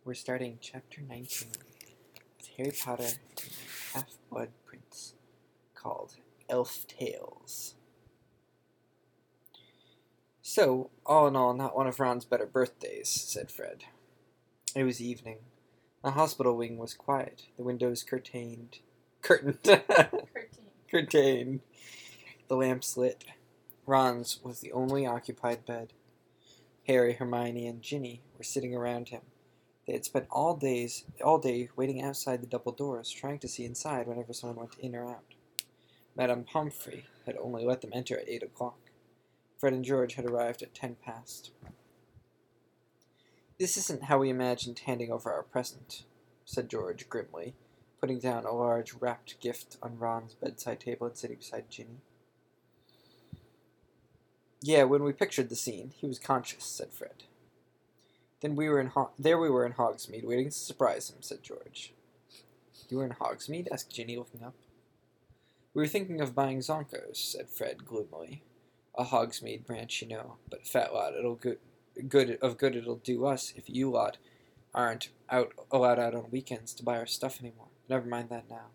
We're starting chapter 19 with Harry Potter and the Half-Blood Prince, called Elf Tales. So, all in all, not one of Ron's better birthdays, said Fred. It was evening. The hospital wing was quiet, the windows curtained. Curtained. The lamps lit. Ron's was the only occupied bed. Harry, Hermione, and Ginny were sitting around him. They had spent all day waiting outside the double doors, trying to see inside whenever someone went in or out. Madame Pomfrey had only let them enter at 8 o'clock. Fred and George had arrived at 10 past. "This isn't how we imagined handing over our present," said George grimly, putting down a large wrapped gift on Ron's bedside table and sitting beside Ginny. "Yeah, when we pictured the scene, he was conscious," said Fred. "Then we were in Hogsmeade, waiting to surprise him," said George. "You were in Hogsmeade?" asked Ginny, looking up. "We were thinking of buying Zonkos," said Fred gloomily. "A Hogsmeade branch, you know, but a fat lot it'll do us if you lot aren't allowed out on weekends to buy our stuff anymore. Never mind that now."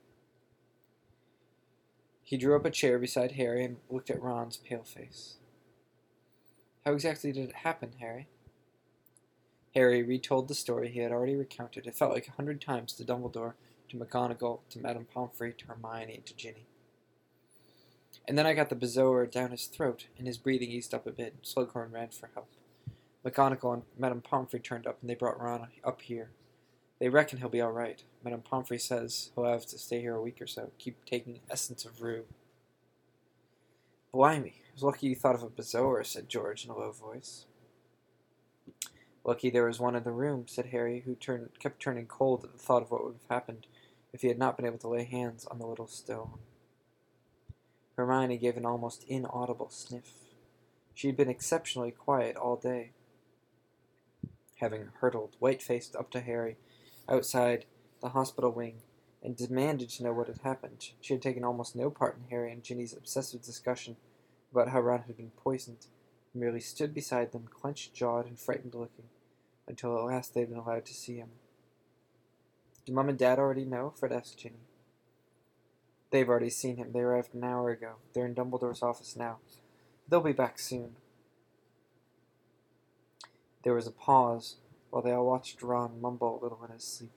He drew up a chair beside Harry and looked at Ron's pale face. "How exactly did it happen, Harry?" Harry retold the story he had already recounted. It felt like 100 times to Dumbledore, to McGonagall, to Madame Pomfrey, to Hermione, and to Ginny. "And then I got the bezoar down his throat, and his breathing eased up a bit. Slughorn ran for help. McGonagall and Madame Pomfrey turned up, and they brought Ron up here. They reckon he'll be all right. Madame Pomfrey says he'll have to stay here a week or so. Keep taking essence of rue." "Blimey, I was lucky you thought of a bezoar," said George in a low voice. "Lucky there was one in the room," said Harry, who kept turning cold at the thought of what would have happened if he had not been able to lay hands on the little stone. Hermione gave an almost inaudible sniff. She had been exceptionally quiet all day. Having hurtled, white-faced, up to Harry, outside the hospital wing, and demanded to know what had happened, she had taken almost no part in Harry and Ginny's obsessive discussion about how Ron had been poisoned, and merely stood beside them, clenched-jawed and frightened-looking, until at last they had been allowed to see him. "Do Mum and Dad already know?" Fred asked Ginny. "They've already seen him. They arrived an hour ago. They're in Dumbledore's office now. They'll be back soon." There was a pause, while they all watched Ron mumble a little in his sleep.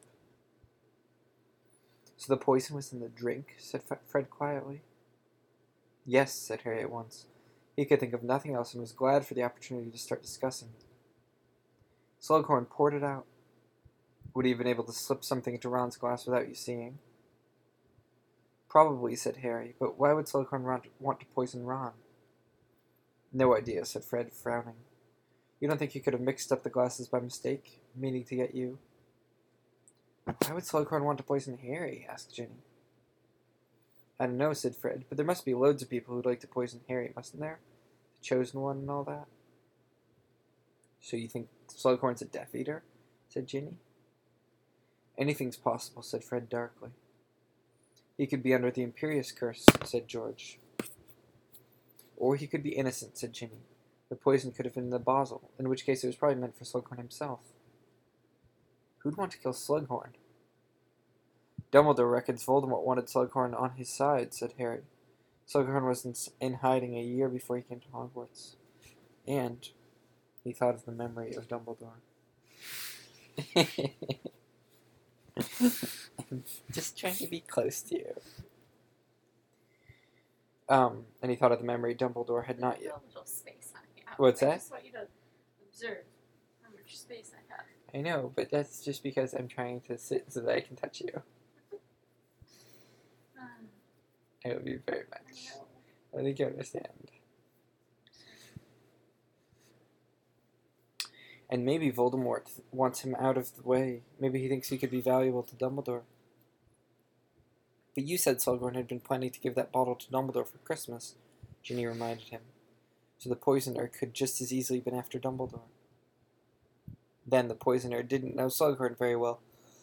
"So the poison was in the drink?" said Fred quietly. "Yes," said Harry at once. He could think of nothing else and was glad for the opportunity to start discussing it. "Slughorn poured it out. Would he have been able to slip something into Ron's glass without you seeing?" "Probably," said Harry, "but why would Slughorn want to poison Ron?" "No idea," said Fred, frowning. "You don't think he could have mixed up the glasses by mistake, meaning to get you?" "Why would Slughorn want to poison Harry?" asked Ginny. "I don't know," said Fred, "but there must be loads of people who'd like to poison Harry, mustn't there? The Chosen One and all that." "So you think Slughorn's a Death Eater?" said Ginny. "Anything's possible," said Fred darkly. "He could be under the Imperius Curse," said George. "Or he could be innocent," said Ginny. "The poison could have been in the bottle, in which case it was probably meant for Slughorn himself." "Who'd want to kill Slughorn?" "Dumbledore reckons Voldemort wanted Slughorn on his side," said Harry. "Slughorn was in hiding a year before he came to Hogwarts. And," he thought of the memory of Dumbledore. "I'm just trying to be close to you." And he thought of the memory Dumbledore had not yet. A little space on me. What's that? I just want you to observe how much space I have. I know, but that's just because I'm trying to sit so that I can touch you. I love you very much. I think you understand. And maybe Voldemort wants him out of the way. Maybe he thinks he could be valuable to Dumbledore. "But you said Slughorn had been planning to give that bottle to Dumbledore for Christmas," Ginny reminded him. "So the poisoner could just as easily have been after Dumbledore." "Then the poisoner didn't know Slughorn very well,"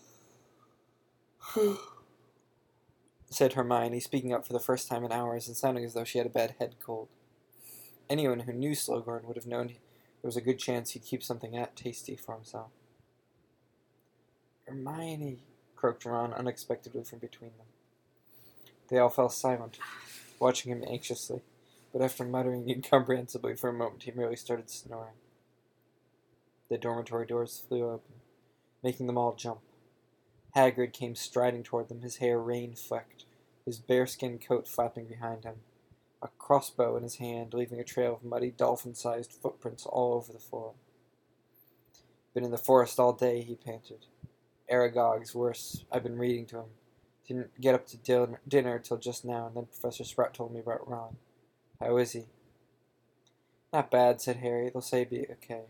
said Hermione, speaking up for the first time in hours and sounding as though she had a bad head cold. "Anyone who knew Slughorn would have known there was a good chance he'd keep something that tasty for himself." Hermione, croaked Ron unexpectedly from between them. They all fell silent, watching him anxiously, but after muttering incomprehensibly for a moment, he merely started snoring. The dormitory doors flew open, making them all jump. Hagrid came striding toward them, his hair rain-flecked, his bearskin coat flapping behind him, a crossbow in his hand, leaving a trail of muddy, dolphin-sized footprints all over the floor. Been in the forest all day, he panted. Aragog's worse. I've been reading to him. Didn't get up to dinner till just now, and then Professor Sprout told me about Ron. How is he? Not bad, said Harry. They'll say be okay.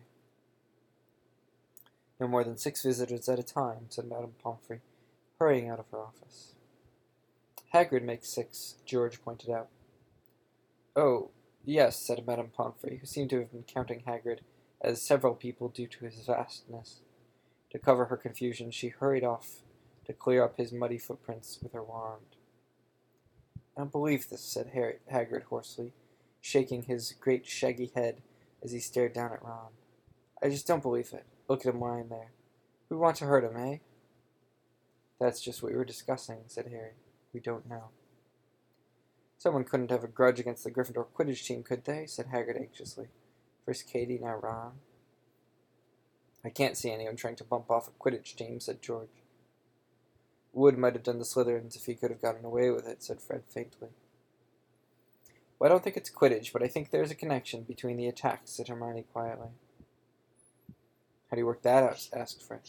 No more than 6 visitors at a time, said Madame Pomfrey, hurrying out of her office. Hagrid makes 6, George pointed out. Oh, yes, said Madame Pomfrey, who seemed to have been counting Hagrid, as several people due to his vastness. To cover her confusion, she hurried off to clear up his muddy footprints with her wand. I don't believe this, said Hagrid hoarsely, shaking his great shaggy head as he stared down at Ron. I just don't believe it. Look at him lying there. We want to hurt him, eh? That's just what we were discussing, said Harry. We don't know. Someone couldn't have a grudge against the Gryffindor Quidditch team, could they? Said Hagrid anxiously. First Katie, now Ron. I can't see anyone trying to bump off a Quidditch team, said George. Wood might have done the Slytherins if he could have gotten away with it, said Fred faintly. Well, I don't think it's Quidditch, but I think there's a connection between the attacks, said Hermione quietly. How do you work that out? Asked Fred.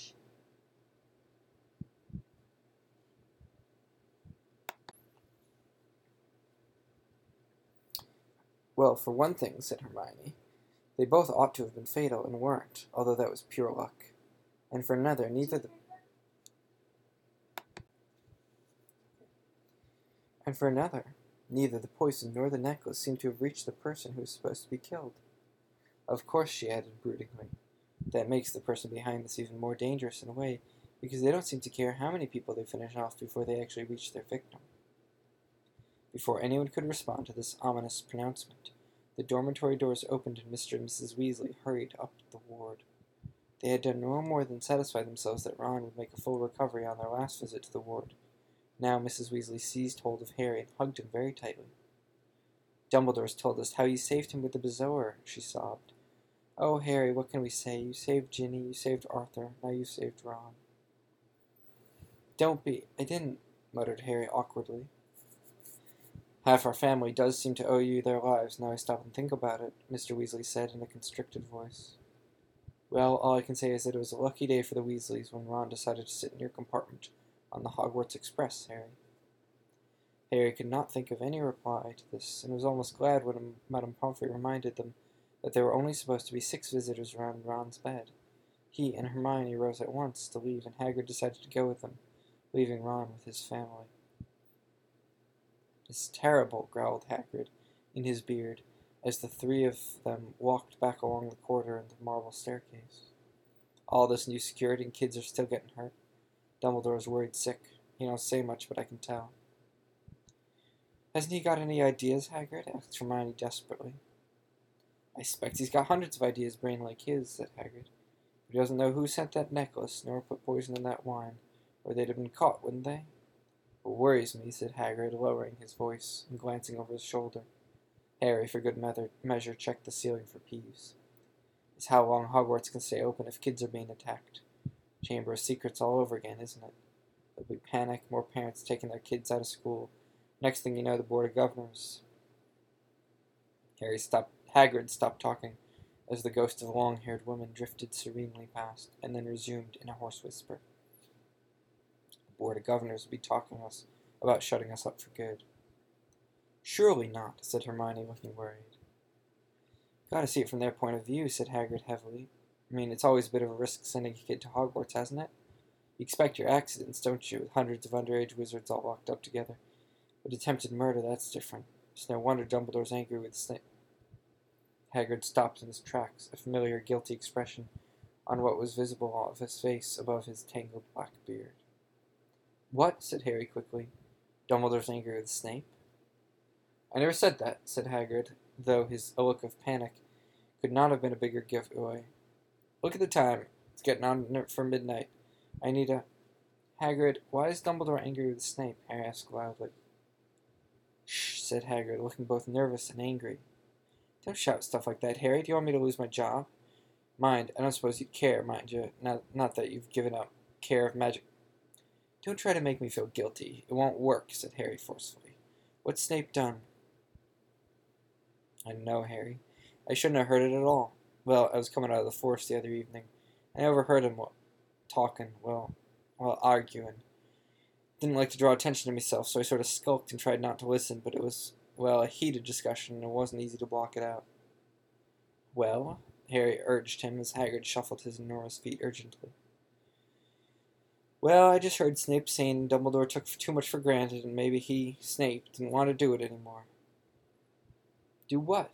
Well, for one thing, said Hermione, they both ought to have been fatal and weren't, although that was pure luck. And for another, neither the poison nor the necklace seemed to have reached the person who was supposed to be killed. Of course, she added broodingly, that makes the person behind this even more dangerous in a way, because they don't seem to care how many people they finish off before they actually reach their victim. Before anyone could respond to this ominous pronouncement, the dormitory doors opened and Mr. and Mrs. Weasley hurried up the ward. They had done no more than satisfy themselves that Ron would make a full recovery on their last visit to the ward. Now Mrs. Weasley seized hold of Harry and hugged him very tightly. Dumbledore's told us how you saved him with the bezoar, she sobbed. Oh, Harry, what can we say? You saved Ginny, you saved Arthur, now you saved Ron. Don't be. I didn't, muttered Harry awkwardly. Half our family does seem to owe you their lives, now I stop and think about it, Mr. Weasley said in a constricted voice. Well, all I can say is that it was a lucky day for the Weasleys when Ron decided to sit in your compartment on the Hogwarts Express, Harry. Harry could not think of any reply to this, and was almost glad when Madame Pomfrey reminded them that there were only supposed to be 6 visitors around Ron's bed. He and Hermione rose at once to leave, and Hagrid decided to go with them, leaving Ron with his family. It's terrible, growled Hagrid in his beard, as the 3 of them walked back along the corridor and the marble staircase. All this new security and kids are still getting hurt. Dumbledore's worried sick. He don't say much, but I can tell. Hasn't he got any ideas, Hagrid? Asked Hermione desperately. I expect he's got hundreds of ideas, brain like his, said Hagrid. But he doesn't know who sent that necklace, nor put poison in that wine, or they'd have been caught, wouldn't they? What worries me, said Hagrid, lowering his voice and glancing over his shoulder. Harry, for good measure, checked the ceiling for Peeves. Is how long Hogwarts can stay open if kids are being attacked. Chamber of Secrets all over again, isn't it? There'll be panic, more parents taking their kids out of school. Next thing you know, the Board of Governors. Hagrid stopped talking as the ghost of a long-haired woman drifted serenely past, and then resumed in a hoarse whisper. The Board of Governors will be talking to us about shutting us up for good. Surely not, said Hermione, looking worried. Gotta see it from their point of view, said Hagrid heavily. I mean, it's always a bit of a risk sending a kid to Hogwarts, hasn't it? You expect your accidents, don't you, with hundreds of underage wizards all locked up together? But attempted murder, that's different. It's no wonder Dumbledore's angry with Snape. Hagrid stopped in his tracks, a familiar guilty expression on what was visible of his face above his tangled black beard. What? Said Harry quickly. Dumbledore's angry with Snape? I never said that, said Hagrid, though his look of panic could not have been a bigger giveaway. Look at the time. It's getting on for midnight. I need a... Hagrid, why is Dumbledore angry with Snape? Harry asked loudly. Shh, said Hagrid, looking both nervous and angry. Don't shout stuff like that, Harry. Do you want me to lose my job? Mind, I don't suppose you'd care, mind you. Not that you've given up care of magic. Don't try to make me feel guilty. It won't work, said Harry forcefully. What's Snape done? I don't know, Harry. I shouldn't have heard it at all. Well, I was coming out of the forest the other evening. I overheard him talking, arguing. Didn't like to draw attention to myself, so I sort of skulked and tried not to listen, but it was, a heated discussion, and it wasn't easy to block it out. Well? Harry urged him as Hagrid shuffled his enormous feet urgently. Well, I just heard Snape saying Dumbledore took too much for granted, and maybe he, Snape, didn't want to do it anymore. Do what?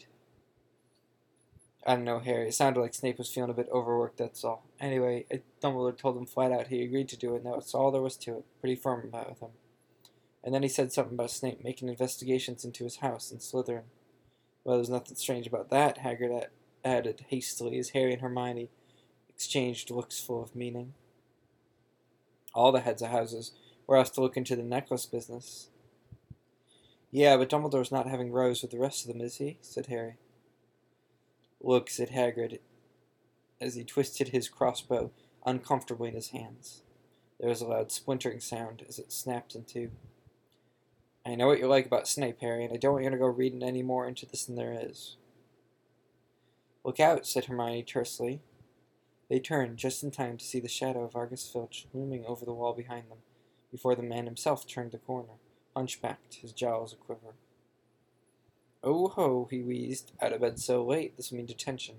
I don't know, Harry. It sounded like Snape was feeling a bit overworked, that's all. Anyway, Dumbledore told him flat out he agreed to do it, and that's all there was to it. Pretty firm about it with him. And then he said something about Snape making investigations into his house in Slytherin. Well, there's nothing strange about that, Hagrid added hastily as Harry and Hermione exchanged looks full of meaning. All the heads of houses were asked to look into the necklace business. Yeah, but Dumbledore's not having rows with the rest of them, is he? Said Harry. Look, said Hagrid, as he twisted his crossbow uncomfortably in his hands. There was a loud splintering sound as it snapped in two. I know what you like about Snape, Harry, and I don't want you to go reading any more into this than there is. Look out, said Hermione tersely. They turned just in time to see the shadow of Argus Filch looming over the wall behind them, before the man himself turned the corner, hunchbacked, his jowls a-quiver. Oh ho, he wheezed, out of bed so late, this will mean detention.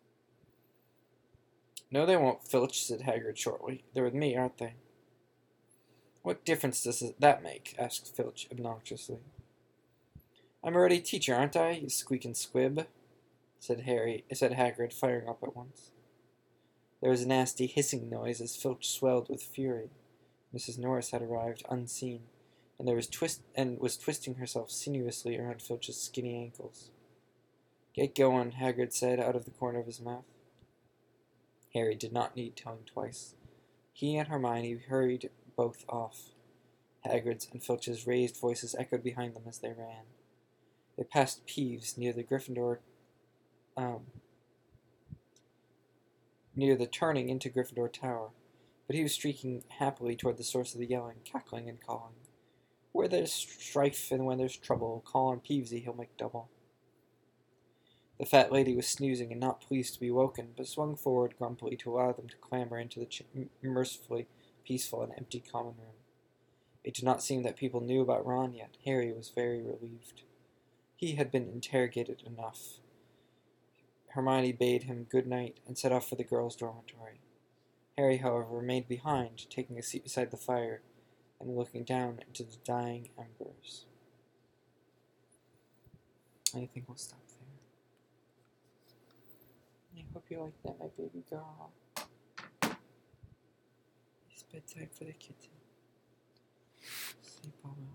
No, they won't, Filch, said Hagrid shortly. They're with me, aren't they? What difference does that make? Asked Filch obnoxiously. I'm a ready teacher, aren't I, you squeaking squib? said Hagrid, firing up at once. There was a nasty hissing noise as Filch swelled with fury. Mrs. Norris had arrived unseen, and was twisting herself sinuously around Filch's skinny ankles. Get going, Hagrid said out of the corner of his mouth. Harry did not need telling twice. He and Hermione hurried both off. Hagrid's and Filch's raised voices echoed behind them as they ran. They passed Peeves near the turning into Gryffindor Tower, but he was streaking happily toward the source of the yelling, cackling and calling. Where there's strife and when there's trouble, call on Peevesy, he'll make double. The fat lady was snoozing and not pleased to be woken, but swung forward grumpily to allow them to clamber into the mercifully peaceful and empty common room. It did not seem that people knew about Ron yet. Harry was very relieved. He had been interrogated enough. Hermione bade him good night and set off for the girls' dormitory. Harry, however, remained behind, taking a seat beside the fire and looking down into the dying embers. I think we'll stop there. I hope you like that, my baby girl. It's bedtime for the kitten. Sleep all well.